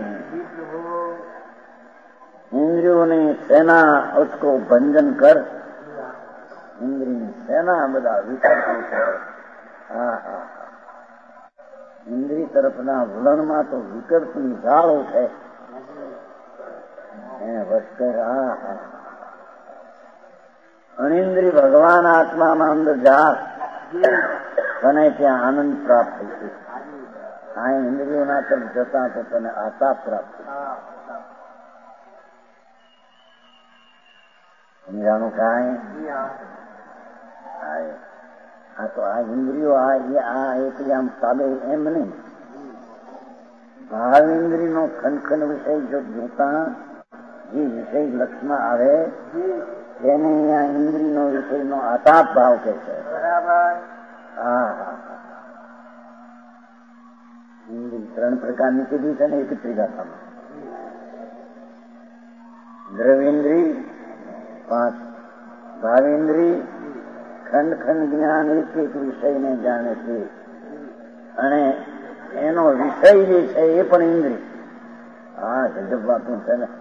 इंद्रियों सेना उसको भंजन कर. इंद्रिय सेना બધા વિકલ્પો છે. હા હા. ઇન્દ્રિય તરફના વલણમાં તો વિકલ્પની ઝાડો છે. એને વસ્કર. હા હા. અનિન્દ્રિય ભગવાન આત્મામાં અંદર જા, તને ત્યાં આનંદ પ્રાપ્ત થશે. આ ઇન્દ્રિયોના તરફ જતા તો તને આતાપ પ્રાપ્ત થશે. સમજાણું કાંઈ? આ તો આ ઇન્દ્રિયો આ એકલી આમ ચાલે એમ નહીં. ભાવ ઇન્દ્રિયનો ખનખન વિષય જો જોતા જે વિષય લક્ષમાં આવે તેને અહીંયા ઇન્દ્રિયનો વિષયનો આતાપ ભાવ કે છે. હા હા. ઇન્દ્રિય ત્રણ પ્રકારની કીધી છે ને એક ત્રિગાથામાં. દ્રવ્યેન્દ્રિય 5, ભાવેન્દ્રિય ખંડ ખંડ જ્ઞાન એક એક વિષયને જાણે છે અને એનો વિષય જે છે એ પણ ઇન્દ્રિય. હા ગજબ વાતું છે ને.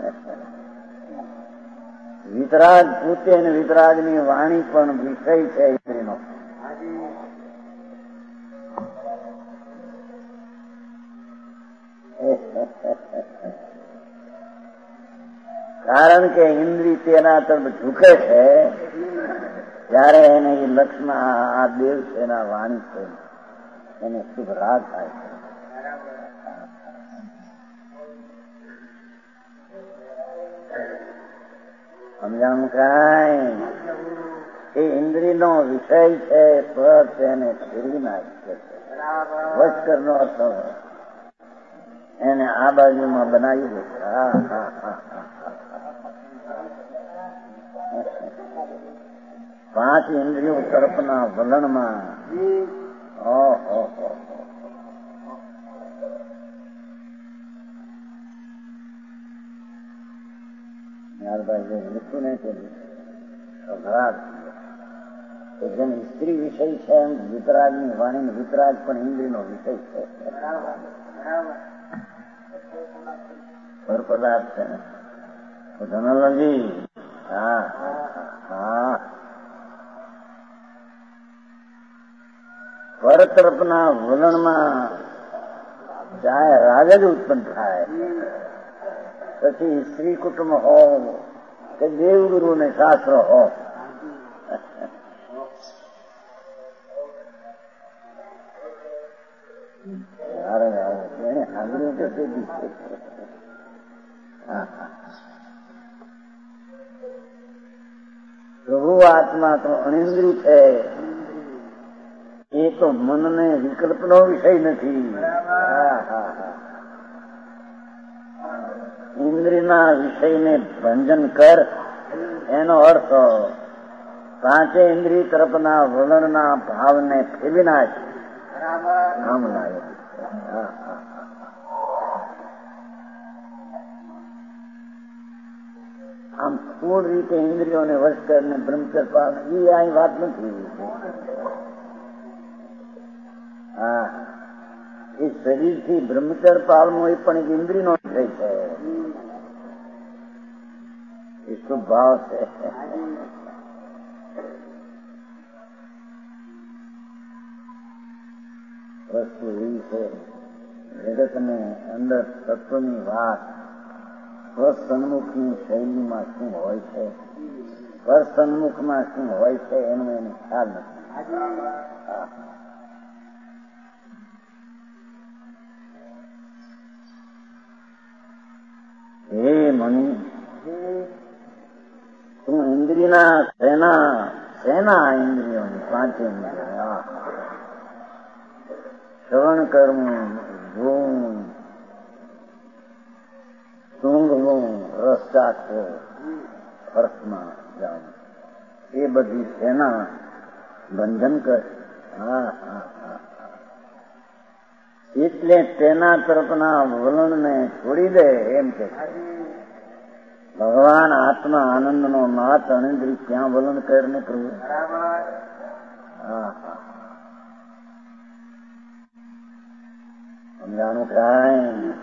વિતરાગ પોતે અને વિતરાગની વાણી પણ વિષય છે ઇન્દ્રિયનો. કારણ કે ઇન્દ્રિય તેના તરફ ઝૂકે છે ત્યારે એને એ લક્ષમાં આ દેવ છે એના વાણી છે એને શુભ રાગ થાય છે. સમજાણું કાંઈ? એ ઇન્દ્રિયનો વિષય છે પર તેને ફેરવી નાખે છે. વસ્કરનો અર્થ એને આ બાજુમાં બનાવ્યું. હા હા હા. 5 ઇન્દ્રિયો તરફના વલણમાં ત્યારબાદ લીધું ને તે જેમ સ્ત્રી વિષય છે એમ વિતરાગની વાણી વિતરાગ પણ ઇન્દ્રિયનો વિષય છે. પર પદાર્થ છે ને ધનલજી. હા હા. પર તરફના વલણમાં ચાહે રાગ જ ઉત્પન્ન થાય, પછી સ્ત્રી કુટુંબ હો કે દેવગુરુ ને શાસ્ત્ર હો, જાગૃત પ્રભુ આત્મા તો અણિન્દ્રિય છે, એ તો મનને વિકલ્પનો વિષય નથી. ઇન્દ્રિયના વિષયને ભંજન કર, એનો અર્થ પાંચે ઇન્દ્રિય તરફના વલણના ભાવને ફેરવી નાખ. આમ લાગે. આમ સ્થૂળ રીતે ઇન્દ્રિયોને વશ કરીને બ્રહ્મચર્ય પાલન, એ અહીં વાત નથી. હા, એ શરીરથી બ્રહ્મચર્ય પાલનો એ પણ એક ઇન્દ્રિયનો વિષય છે. એ શુભ ભાવ છે. વસ્તુ એવી છે, જગતને અંદર તત્વની વાત સ્વસન્મુખની શૈલીમાં શું હોય છે, પરસન્મુખમાં શું હોય છે, એનો એને ખ્યાલ નથી. હે મણી, તું ઇન્દ્રિયના સેના ઇન્દ્રિયોની પાંચે ઇન્દ્રિયો, શ્રવણ કરવું, જોવું, સૂંઘવું, રસ ચાખવો, સ્પર્શમાં જાવું, એ બધી સેના બંધન કરે. એટલે તેના તરફના વલણને છોડી દે. એમ કે ભગવાન આત્મા આનંદનો નાથ અણિન્દ્રિય ક્યાં વલણ કરીને કરવું? સમજાણું કાંઈ?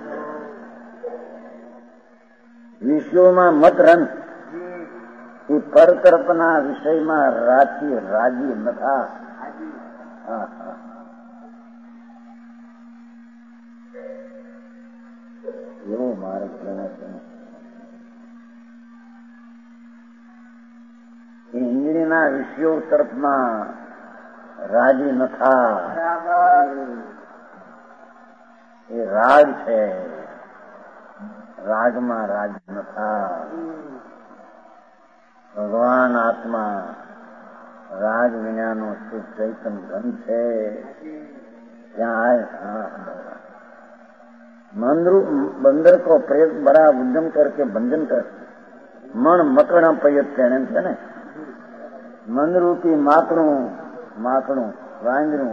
વિશ્વમાં મત રન એ પરકલ્પના વિષયમાં રાજી નથા. એવો માર્ગ ગણે છે. ઇન્દ્રિયના વિષયો તરફમાં રાજી નથા. એ રાગ છે, રાગમાં રાજી નથા. ભગવાન આત્મા રાગ વિનાનો શુદ્ધ ચૈતન ધન છે. ત્યાં बंदर को प्रेत बड़ा उद्यम करके भंजन कर मन मकड़ा प्रयत कहने છે ને, મનરૂપી માકડું વાંદરું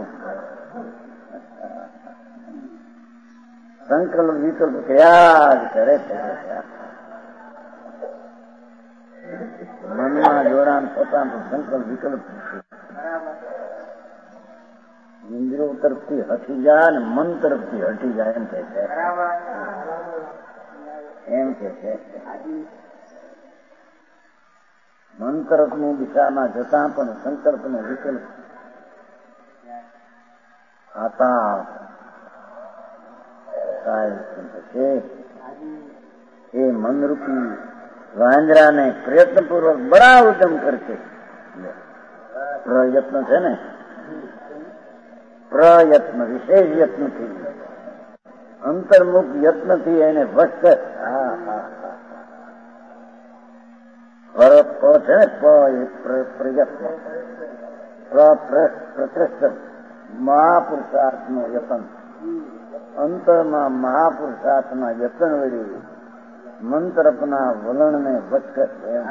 સંકલ્પ વિકલ્પ કયા જ કરે છે. મનમાં જોડાણ થતા સંકલ્પ વિકલ્પ ઇન્દ્રિયો તરફથી હટી જાય ને મન તરફથી હટી જાય. એમ કે છે મન તરફની દિશામાં જતા પણ સંકલ્પનો વિકલ્પ આતા એ મનરૂપી વાંદરાને પ્રયત્નપૂર્વક બડા ઉદ્યમ કરશે. પ્રયત્ન છે ને, પ્રયત્ન વિશેષ યત્નથી, અંતર્મુખ યત્નથી એને વશ કર. છે ને પ્રયત્ન મહાપુરુષાર્થનો યત્ન, અંતરમાં મહાપુરુષાર્થના યત્ન વળી મન તરફના વલણને વશ કર.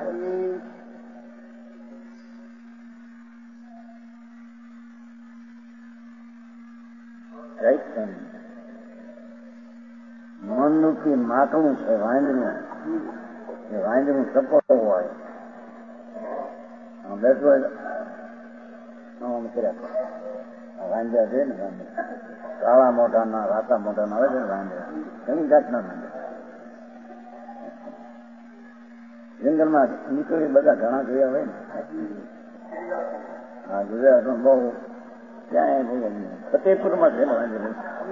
મનરૂપી માકણું છે વાંદરું, એ વાંદરું સપોર્ટ હોય વાંદરા છે ને, કાળા મોઢાના રાતા મોઢાના હોય છે ને વાંદરા, ઘણી જાતના વાંદરા જંગલમાં નીકળી બધા ઘણા જોયા હોય ને. હા, ગુજરાતમાં બહુ ત્યાં ફતેપુરમાં છે ને વાંદરા.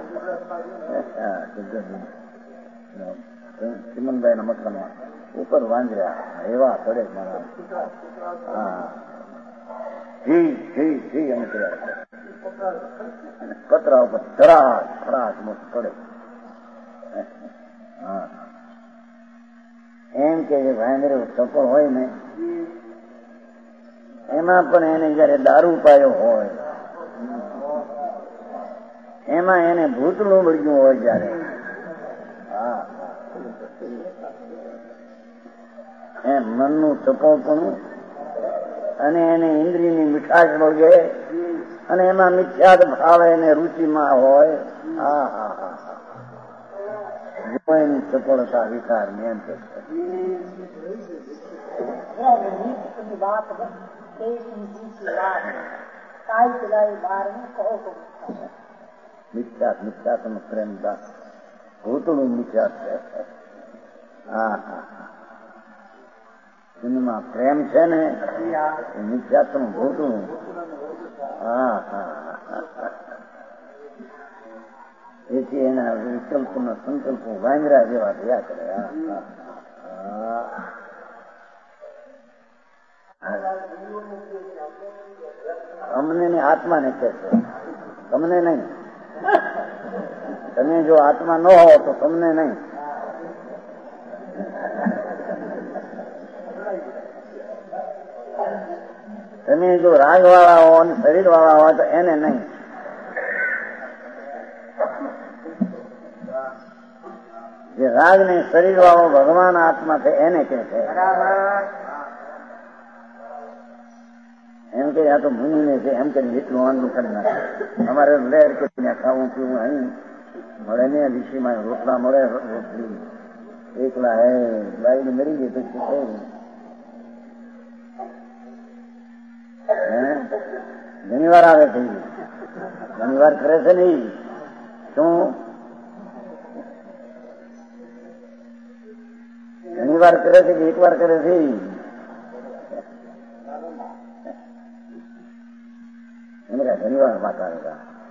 ચિમનભાઈ ના મકાનમાં ઉપર વાંદરા એવા પડે મારા. હા, જી એમ કર્યા પતરા ઉપર ધરાશ પડે. એમ કે વાંદરો ટપો હોય ને એમાં પણ એને જયારે દારૂ પાયો હોય એમાં એને ભૂતળું મળ્યું હોય જયારે એમ મનનું ટપોપણું અને એને ઇન્દ્રિયની મીઠાશ વળગે અને એમાં મિથ્યાદ ભાવ એને રુચિમાં હોય. એની સફળતા વિચાર નિયંત્રિત મિથ્યાત્મ પ્રેમ દાસ ભૂતળું મિથ્યાત છે. એમાં પ્રેમ છે ને એ મિથ્યાત્મ ભૂતળું. એથી એના વિકલ્પોના સંકલ્પો વાંદરા જેવા થયા કરે. અમને ને આત્માને કહે છે, તમને નહીં. તમે જો આત્મા ન હો તો તમને નહીં. તમે જો રાગ વાળા હો અને શરીર વાળા હોય તો એને નહીં. જે રાગ ને શરીર વાળો ભગવાન આત્મા છે એને કે છે. એમ કે આ તો મુનિને છે એમ કરીને એટલું આંદોલન કરી નાખે. અમારે લહેર કે ખાવું પીવું અહીં મળે ને ઋષિમાં રોટલા મળે, રોટલી એકલા હે બાઈ મરી ગઈ પછી થયું. ઘણી વાર આવે છે, ઘણી વાર કરે છે નહી. શું ઘણી વાર કરે છે કે એક વાર કરે છે? ઘણી વાર વાત આવે.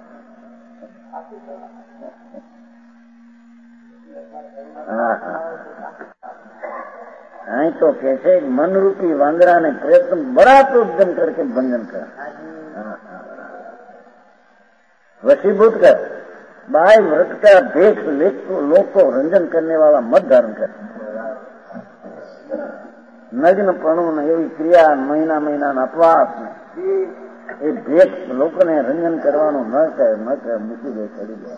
અહીં તો કે છે મનરૂપી વાંદરાને પ્રયત્ન બરાબર ઉદ્યમ કરકે બંધન કર, वशीभूत कर, बाय व्रत का देख लोग को रंजन करने वाला मत धारण कर. नग्न पण एवं क्रिया महीना महीना अपवास ने એ ભેટ લોકોને રંજન કરવાનું ન કહે મૂકી દે, કરી દે.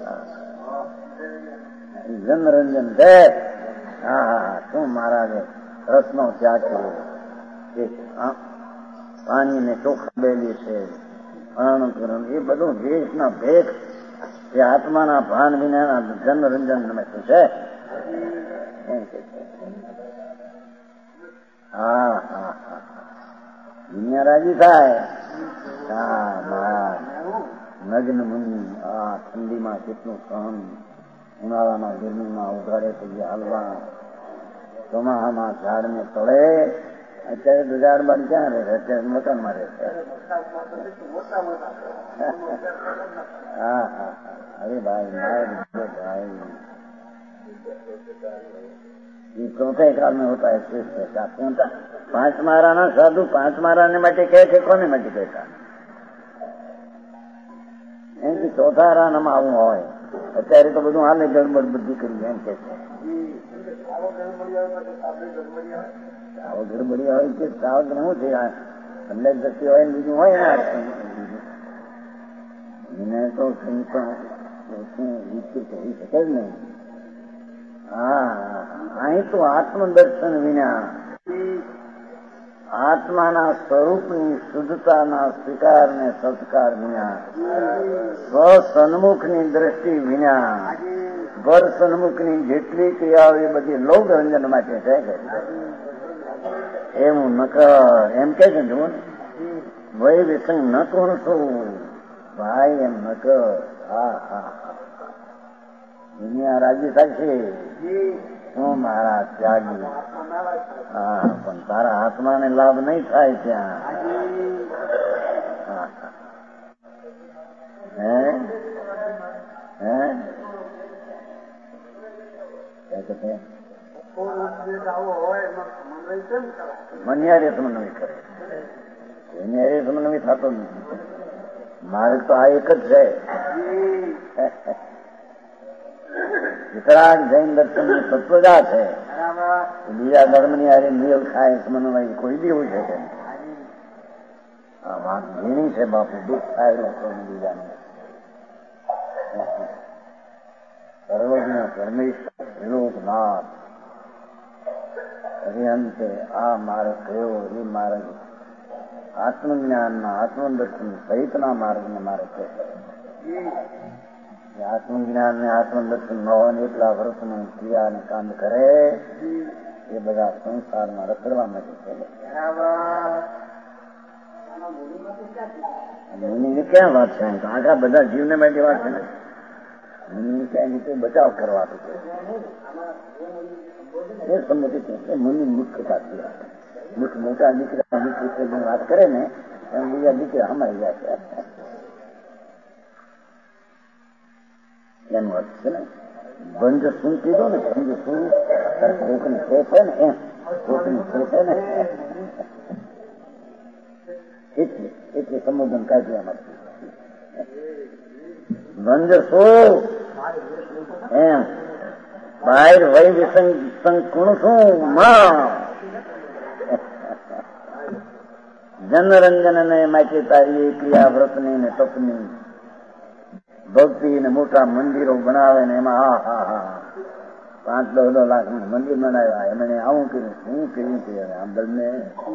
જનરંજન છે. શું મહારાજે રસનો ત્યાગ કર્યો, પાણીને ચોખા બેલી છે, એ બધું દેશના ભેટ એ આત્માના ભાન વિના જનરંજન છે. દુનિયા રાજી થાય. નગ્ન મુનિ ઠંડીમાં કેટલું સહન, ઉનાળામાં ગરમીમાં ઉઘાડે પછી હાલવા, ચોમાસામાં ઝાડને તળે. અત્યારે તો ઝાડ બાદ ક્યાં રહે? અત્યારે મકાનમાં રહે છે. અરે ભાઈ भाई ये चौथे काल में होता है श्रेष्ठ. 5 माराना साधु 5 माराने માટે કહે છે, કોને માટે કહેતા? એમ કે ચોથા રાનામાં આવું હોય. અત્યારે તો બધું હાલે ગડબડ બધી કરી એમ કે છે. આવો ગડબડી હોય કે સાવ શું છે? અંદર જતી હોય બીજું હોય ને એને તો કઈ પણ વિકૃત હોઈ શકે જ નહીં. અહીં તો આત્મદર્શન વિના, આત્માના સ્વરૂપની શુદ્ધતાના સ્વીકાર ને સત્કાર વિના, સ્વસન્મુખની દ્રષ્ટિ વિના, ઘર સન્મુખની જેટલી ક્રિયાઓ એ બધી લોક રંજન માટે છે. એવું ન કર એમ કે છે. જુઓ ને, વય વિસંગ ન કોણશું ભાઈ, એમ ન કર. દુનિયા રાજી થાય છે. શું મારા ત્યાગી? પણ તારા આત્માને લાભ નહીં થાય ત્યાં. મનિયારે સમન્વય કરે, મનિયારે સમન્વય થતો નથી. મારે તો આ એક જ છે. વિતરાગ જૈન દર્શનની તત્વજા છે. બીજા ધર્મની હારે નિયલ ખાય સમન્વય કોઈ બી હોય શકે. આ વાત ઝીણી છે બાપુ, દુઃખ થાય લોકોને બીજાને. સર્વજ્ઞ પરમેશ્વર ત્રિલોકનાથ હરિહંતે આ માર્ગ કયો? એ માર્ગ આત્મજ્ઞાનના આત્મદર્શન સહિતના માર્ગને મારે છે. આત્મજ્ઞાન ને આત્મદર્શન ન હોય એટલા વર્ષનું ક્રિયા કામ કરે એ બધા સંસારમાં રખડવા માટે છે. મુનિની ક્યાં વાત છે? આખા બધા જીવને માટે વાત છે ને. મુનિ ક્યાં રીતે બચાવ કરવા એ સંમતિ છે. મુનિ મુખ્યતાથી વાત, મુખ્ય મોટા દીકરા દીકરી વાત કરે ને એમ બીજા દીકરા હમાઈ જાય છે. એનું અર્થ છે ને. ભંજ શું કીધું ને, ભંજ શું કોકની છે ને, એમ કોકની છે ને એટલે સંબોધન કાઢ્યા માટે ભંજ શું એમ બહાર વય વિસંગ કુણ શું માં જનરંજન ને માટે તારી ક્રિયા વ્રતની ને તપની ભક્તિ ને મોટા મંદિરો બનાવે ને એમાં હા હા હા 5-10 લાખ મંદિર બનાવ્યા. એમણે આવું કર્યું, શું કર્યું છે આંબલ ને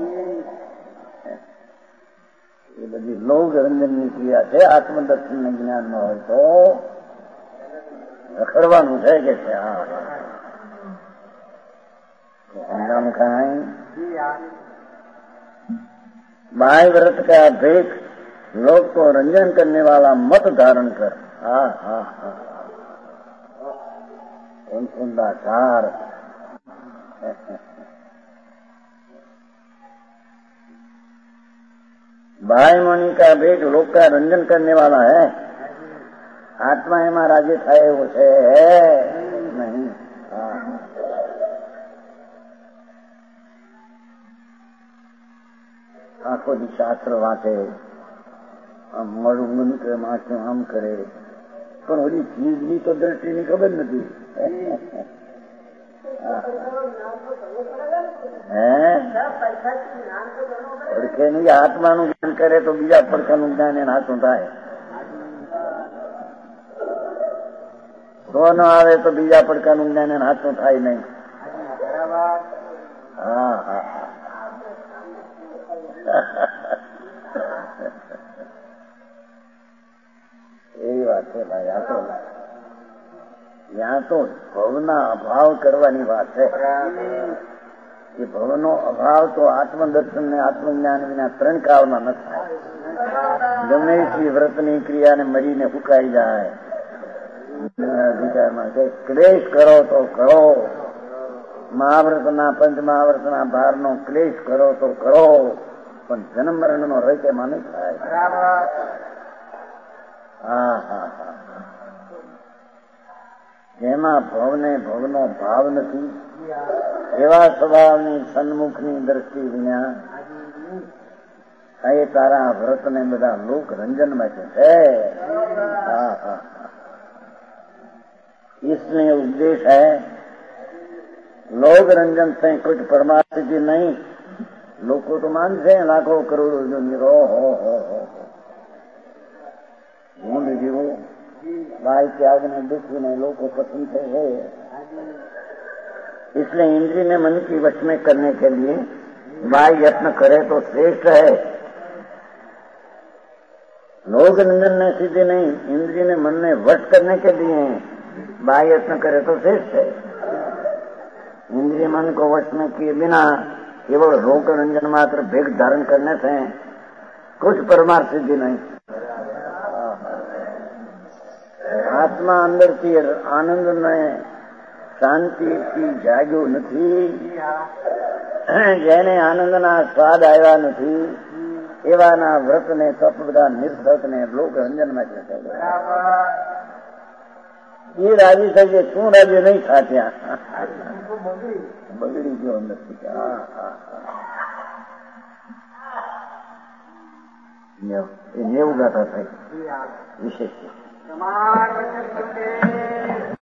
એ બધી લોક રંજનની ક્રિયા છે. આત્મદર્શન ને જ્ઞાન ન હોય તો રખડવાનું છે કે છે. હા સમજાનું કઈ बाह्य व्रत का भेद लोग को रंजन करने वाला मत धारण कर. हाँ हाँ हाँ सुंदर बाह्य मणि का भेद लोग का रंजन करने वाला है. आत्मा एમાં રાજી થાય એવું છે નહીં. આખો દી શાસ્ત્ર વાંચે, મારું મન કરે વાંચું આમ કરે, પણ ઓલી ચીજની તો દ્રષ્ટિની ખબર નથી. પડખે ની આત્માનું જ્ઞાન કરે તો બીજા પડખાનું જ્ઞાન એને હાથું થાય. ન આવે તો બીજા પડખાનું જ્ઞાન એને હાથું થાય નહીં. હા હા એવી વાત છે ભાઈ. ત્યાં તો ભવના અભાવ કરવાની વાત છે. એ ભવનો અભાવ તો આત્મદર્શન ને આત્મજ્ઞાન વિના 3 કાળમાં ન થાય. ગમે એટલી વ્રતની ક્રિયાને મરીને ફૂંકાઈ જાય. વિચારમાં ક્લેશ કરો તો કરો, મહાવ્રતના પંચમહાવ્રતના ભારનો ક્લેશ કરો તો કરો, પણ જન્મ મરણ નો રહે તેમાં નહીં થાય. હા હા હા જેમાં ભવનો ભાવ નથી એવા સ્વભાવની સન્મુખની દ્રષ્ટિ વિના એ તારા વ્રત ને બધા લોક રંજન માટે છે. હા હા इसमें उपदेश है लोक रंजन से कुछ परमार्थ की नहीं. લોકો તો માનશે લાખો કરોડો જો હું જીવો भाई त्याग में दुख ने लोग को पसंद है. इसलिए इंद्रिय ने मन की वश में करने के लिए भाई यत्न करे तो श्रेष्ठ है. लोक रंजन ने सीधे नहीं, इंद्रिय ने मन ने वश करने के लिए भाई यत्न करे तो श्रेष्ठ है. इंद्रिय मन को वश में किए बिना केवल लोक रंजन मात्र भेद धारण करने से कुछ परमार्थ सिद्धि नहीं. આત્મા અંદરથી આનંદ ને શાંતિથી જાગ્યો નથી, જેને આનંદના સ્વાદ આવ્યા નથી એવાના વ્રત ને તપ બધા નિર્થક ને લોક રંજનમાં છે. એ રાજી થઈ જાય, શું રાજી નહીં થા ત્યાં બગડી ગયો અંદરથી. એ 90 ગાથા થઈ વિશેષ.